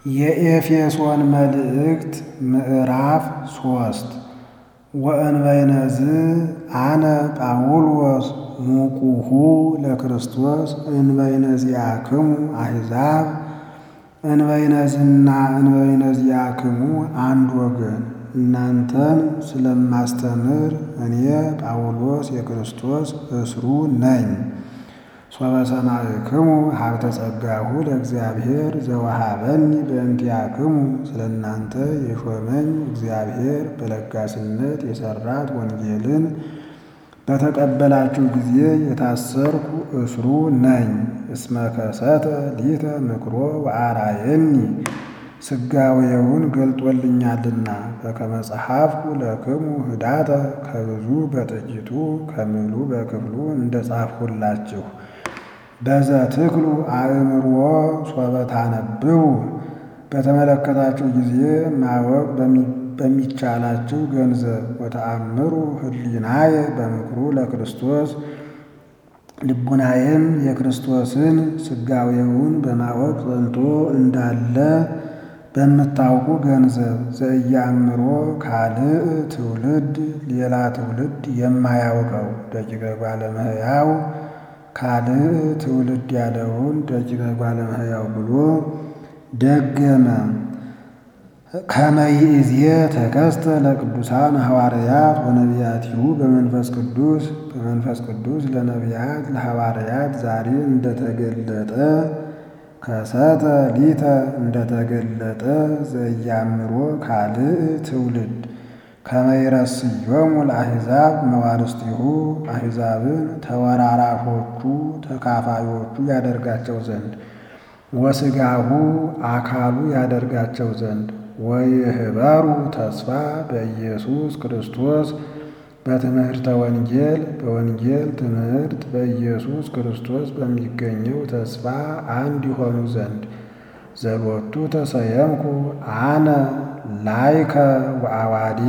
የኤፌሶን መልእክት ምዕራፍ 3 ወእንበይነዝ አነ ጳውሎስ ሙቁሁ ለክርስቶስ እንበይነዚአክሙ አሕዛብ እንበይነዝና እንበይነዚአክሙ አንድ ወገን እናንተን ስለማስተምር እኔ ጳውሎስ የክርስቶስ እስሩ ነኝ። ሶበ ሰማዕክሙ ሀብተ ጸጋሁ ለእግዚአብሔር ዘወሃበኒ በእንቲአክሙ ስለ እናንተ የሾመኝ እግዚአብሔር በለጋስነት የሠራት ወንጌልን በተቀበላችሁ ጊዜ የታሰርኩ እስሩ ነኝ። እስመ ከሰተ ሊተ ምክሮ ወአርአየኒ ሥጋዌውን ገልጦልኛልና በከመ ጸሐፍኩ ለክሙ ኅዳተ ከብዙ በጥቂቱ ከምሉ በክፍሉ እንደ ጻፍሁላችሁ። በዘትክሉ አእምሮ ሶበ ታነብቡ በተመለከታችሁ ጊዜ ማወቅ በሚቻላችሁ ገንዘብ ወተአምሩ ህሊናየ በምክሩ ለክርስቶስ ልቡናዬም የክርስቶስን ሥጋዌውን በማወቅ ጸንቶ እንዳለ በምታውቁ ገንዘብ ዘኢያእምሮ ካልእ ትውልድ ሌላ ትውልድ የማያውቀው ደቂቀ እጓለ እመሕያው ካልእ ትውልድ ያለውን ደቂቀ እጓለ እመሕያው ብሎ ደገመ። ከመ ይእዜ ተከስተ ለቅዱሳን ሐዋርያት ወነቢያቲሁ በመንፈስ ቅዱስ ለነቢያት ለሐዋርያት ዛሬ እንደተገለጠ ከሰተ ሊተ እንደተገለጠ ዘኢያእምሮ ካልእ ትውልድ ከመ ይረስዮሙ ለአሕዛብ መዋርስቲሁ አሕዛብን ተወራራሾቹ ተካፋዮቹ ያደርጋቸው ዘንድ ወሥጋሁ አካሉ ያደርጋቸው ዘንድ ወይህበሩ ተስፋ በኢየሱስ ክርስቶስ በትምህርተ ወንጌል በወንጌል ትምህርት በኢየሱስ ክርስቶስ በሚገኘው ተስፋ አንድ ይሆኑ ዘንድ ዘሎቱ ተሰየምኩ አነ ላይከ ወአዋድየ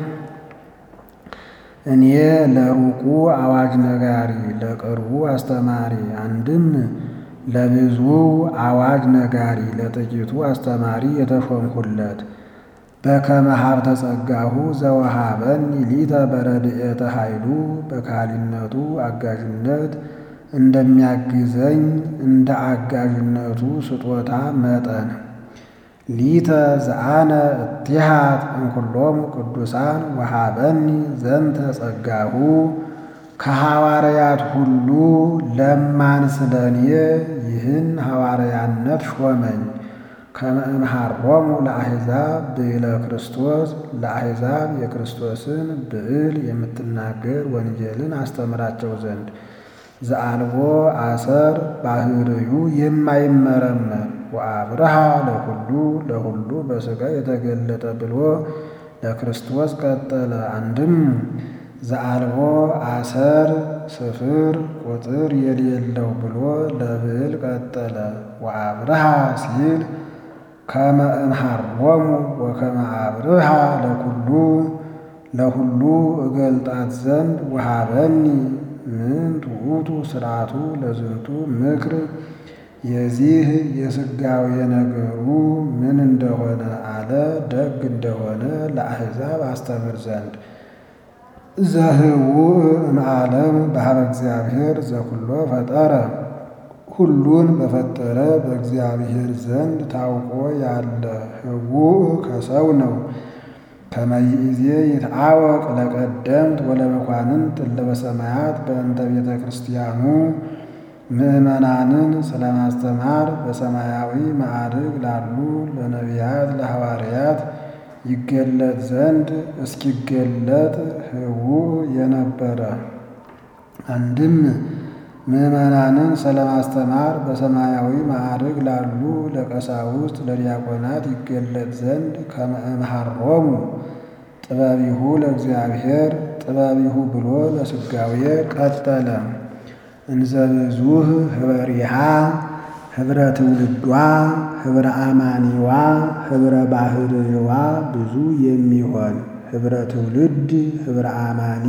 እኔ ለሩቁ አዋጅ ነጋሪ ለቅርቡ አስተማሪ አንድም ለብዙ አዋጅ ነጋሪ ለጥቂቱ አስተማሪ የተሾምሁለት በከመ ሀብተ ጸጋሁ ዘወሃበኒ ሊተ በረድኤተ ኃይሉ በካህሊነቱ አጋዥነት እንደሚያግዘኝ እንደ አጋዥነቱ ስጦታ መጠን ሊተ ዘአነ እቲሃት እምኩሎሙ ቅዱሳን ወሃበኒ ዘንተ ጸጋሁ ከሐዋርያት ሁሉ ለማን ስለኔ ይህን ሐዋርያነት ሾመኝ። ከመ እምሃሮሙ ለአሕዛብ ብዕለ ክርስቶስ ለአሕዛብ የክርስቶስን ብዕል የምትናገር ወንጌልን አስተምራቸው ዘንድ ዘአልቦ አሰር ባህርዩ የማይመረመር ወአብርሃ ለሁሉ በሥጋ የተገለጠ ብሎ ለክርስቶስ ቀጠለ። አንድም ዘአልቦ አሰር ስፍር ቁጥር የሌለው ብሎ ለብዕል ቀጠለ። ወአብርሃ ሲል ከመ እምሃሮሙ ወከመ አብርሃ ለሁሉ እገልጣት ዘንድ ወሃበኒ ምንት ውእቱ ሥርዓቱ ለዝንቱ ምክር የዚህ የሥጋዌ ነገሩ ምን እንደሆነ አለ ደግ እንደሆነ ለአሕዛብ አስተምር ዘንድ ዘህውእ እምዓለም በኀበ እግዚአብሔር ዘኩሎ ፈጠረ ሁሉን በፈጠረ በእግዚአብሔር ዘንድ ታውቆ ያለ ህውእ ከሰው ነው። ከመ ይእዜ ይትአወቅ ለቀደምት ወለመኳንንት እለ በሰማያት በእንተ ቤተ ክርስቲያኑ ምእመናንን ስለማስተማር በሰማያዊ ማዕርግ ላሉ ለነቢያት ለሐዋርያት ይገለጥ ዘንድ እስኪገለጥ ህውእ የነበረ አንድም ምእመናንን ስለማስተማር በሰማያዊ ማዕርግ ላሉ ለቀሳውስት ለዲያቆናት ይገለጥ ዘንድ ከመ እምሃሮሙ ጥበቢሁ ለእግዚአብሔር ጥበቢሁ ብሎ ለሥጋዌ ቀጠለ። እንዘ ብዙኅ ኅበሪሃ ኅብረ ትውልዷ ኅብረ አማኒዋ ኅብረ ባህርይዋ ብዙ የሚሆን ኅብረ ትውልድ ኅብረ አማኒ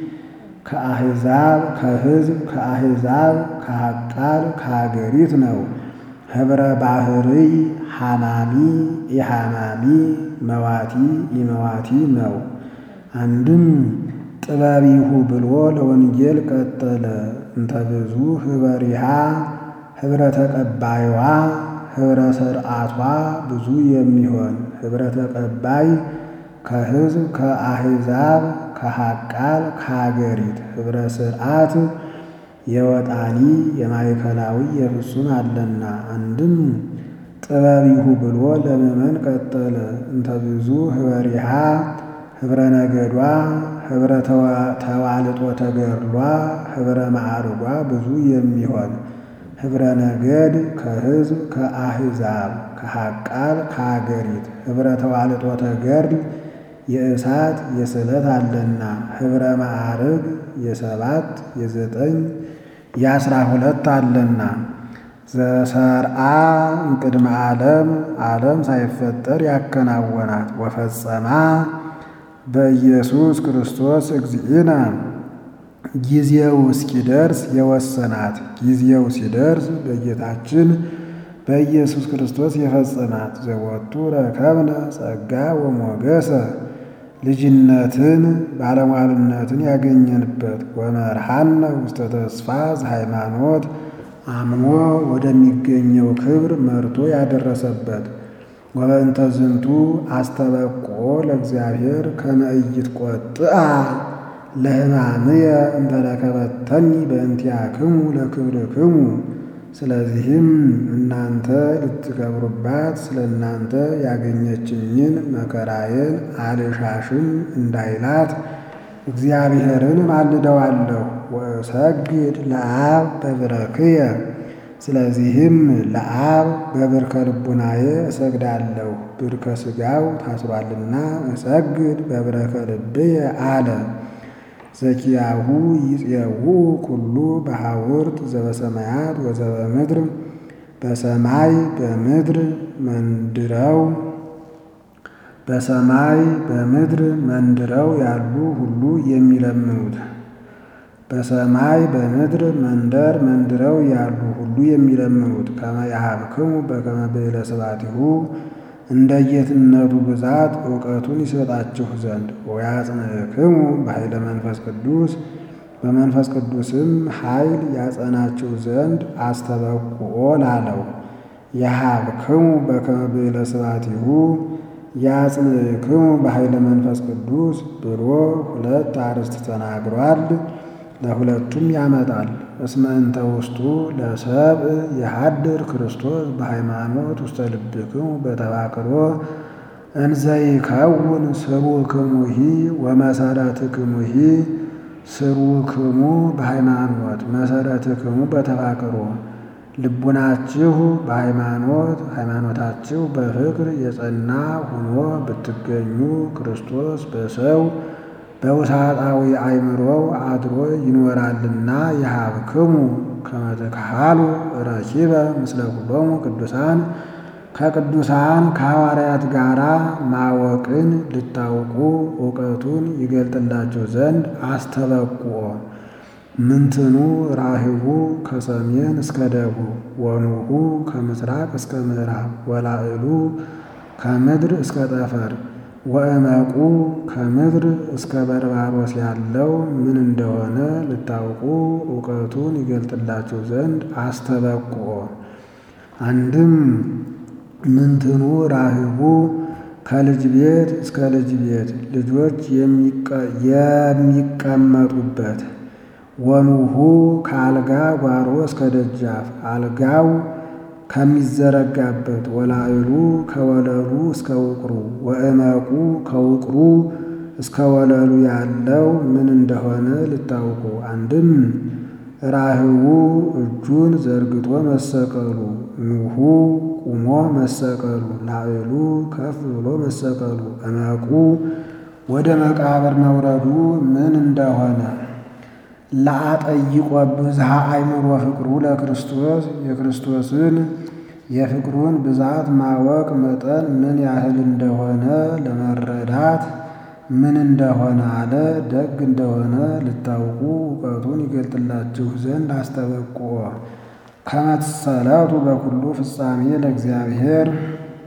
ከአሕዛብ ከሕዝብ ከአሕዛብ ከሀቃል ከሀገሪት ነው። ኅብረ ባህርይ ሐማሚ ኢሐማሚ መዋቲ ኢመዋቲ ነው። አንድም ጥበቢሁ ብሎ ለወንጌል ቀጠለ። እንተ ብዙ ኅበሪሃ ኅብረ ተቀባይዋ ኅብረ ሰርዓቷ ብዙ የሚሆን ኅብረ ተቀባይ ከሕዝብ ከአሕዛብ ከሐቃል ከሀገሪት ኅብረ ሥርዓት የወጣኒ የማእከላዊ የፍጹም አለና። አንድም ጥበቢሁ ብሎ ለምእመን ቀጠለ። እንተ ብዙ ኅበሪሃ ኅብረ ነገዷ ኅብረ ተዋልጦ ተገድሏ ኅብረ ማዕርጓ ብዙ የሚሆን ኅብረ ነገድ ከሕዝብ ከአሕዛብ ከሐቃል ከሀገሪት ኅብረ ተዋልጦ ተገድል የእሳት የስለት አለና። ኅብረ ማዕርግ የ7 የ9 የ12 አለና። ዘሰርአ እምቅድመ ዓለም ሳይፈጠር ያከናወናት ወፈጸማ በኢየሱስ ክርስቶስ እግዚእነ ጊዜው እስኪደርስ የወሰናት ጊዜው ሲደርስ በጌታችን በኢየሱስ ክርስቶስ የፈጸማት ዘወቱ ረከብነ ጸጋ ወሞገሰ ልጅነትን ባለሟልነትን ያገኘንበት ወመርሃነ ውስተ ተስፋ ዘሃይማኖት አምኖ ወደሚገኘው ክብር መርቶ ያደረሰበት ወበእንተ ዝንቱ አስተበቆ ለእግዚአብሔር ከመ ኢይትቈጥአ ለሕማምየ እንተ ረከበተኒ በእንቲአክሙ ለክብርክሙ። ስለዚህም እናንተ ልትከብሩባት ስለ እናንተ ያገኘችኝን መከራዬን አልሻሽም እንዳይላት እግዚአብሔርን ማልደዋለሁ። ወእሰግድ ለአብ በብረክየ ስለዚህም ለአብ በብርከ ልቡናዬ እሰግዳለሁ። ብርከ ሥጋው ታስሯልና እሰግድ በብረከ ልብየ አለ። ዘኪያሁ ይፄውኡ ኩሉ በሐውርት ዘበሰማያት ወዘበምድር በሰማይ በምድር መንድረው ያሉ ሁሉ የሚለምኑት በሰማይ በምድር መንድረው ያሉ ሁሉ የሚለምኑት ከመ ያሀብክሙ በከመ ብዕለ ስብሐቲሁ እንደ ጌትነቱ ብዛት ዕውቀቱን ይሰጣችሁ ዘንድ ወያጽንዕክሙ በኃይለ መንፈስ ቅዱስ በመንፈስ ቅዱስም ኃይል ያጸናችሁ ዘንድ አስተበቁኦ ላለው ያሀብክሙ በከመ ብዕለ ስብሐቲሁ ያጽንዕክሙ በኃይለ መንፈስ ቅዱስ ብሎ 2 አርዕስት ተናግሯል። ለሁለቱም ያመጣል። እስመ እንተ ውስጡ ለሰብእ የሐድር ክርስቶስ በሃይማኖት ውስተ ልብክሙ በተባክሮ እንዘ ይከውን ስሩክሙሂ ወመሰረትክሙሂ ስሩክሙ በሃይማኖት መሰረትክሙ በተባክሮ ልቡናችሁ በሃይማኖት ሃይማኖታችሁ በፍቅር የጸና ሆኖ ብትገኙ ክርስቶስ በሰው በውሳጣዊ አእምሮው አድሮ ይኖራልና የሀብክሙ ከመ ትክሃሉ ረኪበ ምስለ ኩሎሙ ቅዱሳን ከቅዱሳን ከሐዋርያት ጋራ ማወቅን ልታውቁ ዕውቀቱን ይገልጥላችሁ ዘንድ አስተበቁኦ። ምንትኑ ራሂቡ ከሰሜን እስከ ደቡብ ወኑሁ ከምስራቅ እስከ ምዕራብ ወላዕሉ ከምድር እስከ ጠፈር ወእመቁ ከምድር እስከ በርባሮስ ያለው ምን እንደሆነ ልታውቁ ዕውቀቱን ይገልጥላችሁ ዘንድ አስተበቁኦ። አንድም ምንትኑ ራሂቡ ከልጅ ቤት እስከ ልጅ ቤት ልጆች የሚቀመጡበት ወኑሁ ከአልጋ ጓሮ እስከ ደጃፍ አልጋው ከሚዘረጋበት ወላዕሉ ከወለሉ እስከ ውቅሩ ወእመቁ ከውቅሩ እስከ ወለሉ ያለው ምን እንደሆነ ልታውቁ። አንድም ራህቡ እጁን ዘርግቶ መሰቀሉ፣ ኑሁ ቁሞ መሰቀሉ፣ ላዕሉ ከፍ ብሎ መሰቀሉ፣ እመቁ ወደ መቃብር መውረዱ ምን እንደሆነ ለአጠይቆ ብዝሃ አእምሮ ፍቅሩ ለክርስቶስ የክርስቶስን የፍቅሩን ብዛት ማወቅ መጠን ምን ያህል እንደሆነ ለመረዳት ምን እንደሆነ አለ ደግ እንደሆነ ልታውቁ ዕውቀቱን ይገልጥላችሁ ዘንድ አስተበቁኦ። ከመ ትሰለቱ በኩሉ ፍጻሜ ለእግዚአብሔር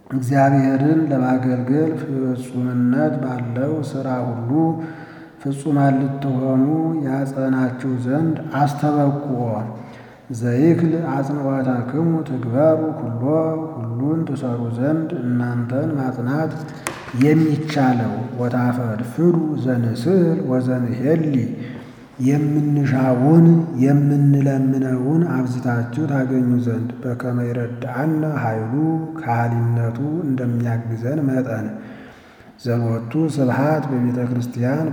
እግዚአብሔርን ለማገልገል ፍጹምነት ባለው ሥራ ሁሉ ፍጹማን ልትሆኑ ያጸናችሁ ዘንድ አስተበቁዖ። ዘይክል አጽንዖተክሙ ትግበሩ ኩሎ ሁሉን ትሰሩ ዘንድ እናንተን ማጽናት የሚቻለው ወታፈድፍዱ ዘንስእል ወዘንሄሊ የምንሻውን የምንለምነውን አብዝታችሁ ታገኙ ዘንድ በከመ ይረድአነ ኃይሉ ከሃሊነቱ እንደሚያግዘን መጠን ዘሎቱ ስብሐት በቤተ ክርስቲያን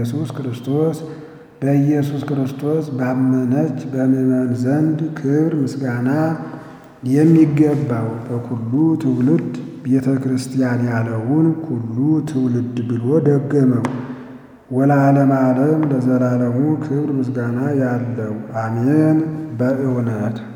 በኢየሱስ ክርስቶስ ባመነች በምእመን ዘንድ ክብር ምስጋና የሚገባው በኩሉ ትውልድ ቤተ ክርስቲያን ያለውን ኩሉ ትውልድ ብሎ ደገመው። ወለዓለመ ዓለም ለዘላለሙ ክብር ምስጋና ያለው አሜን። በእውነት